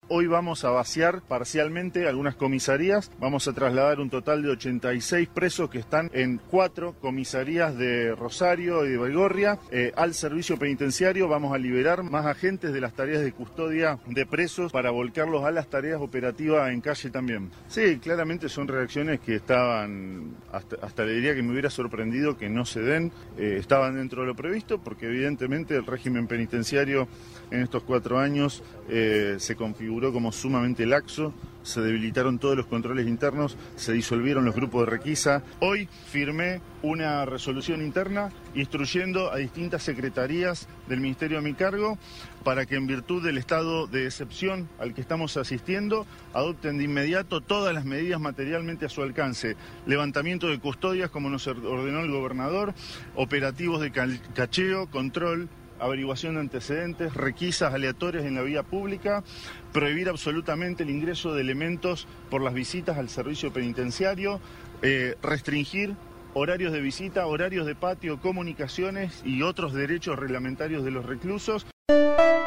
Hoy vamos a vaciar parcialmente algunas comisarías, vamos a trasladar un total de 86 presos que están en 4 comisarías de Rosario y de Baigorria al servicio penitenciario. Vamos a liberar más agentes de las tareas de custodia de presos para volcarlos a las tareas operativas en calle también. Sí, claramente son reacciones que estaban, hasta le diría que me hubiera sorprendido que no se den, estaban dentro de lo previsto porque evidentemente el régimen penitenciario en estos 4 años se configuró como sumamente laxo, se debilitaron todos los controles internos, se disolvieron los grupos de requisa. Hoy firmé una resolución interna instruyendo a distintas secretarías del Ministerio a mi cargo para que en virtud del estado de excepción al que estamos asistiendo adopten de inmediato todas las medidas materialmente a su alcance. Levantamiento de custodias como nos ordenó el gobernador, operativos de cacheo, control, averiguación de antecedentes, requisas aleatorias en la vía pública, prohibir absolutamente el ingreso de elementos por las visitas al servicio penitenciario, restringir horarios de visita, horarios de patio, comunicaciones y otros derechos reglamentarios de los reclusos.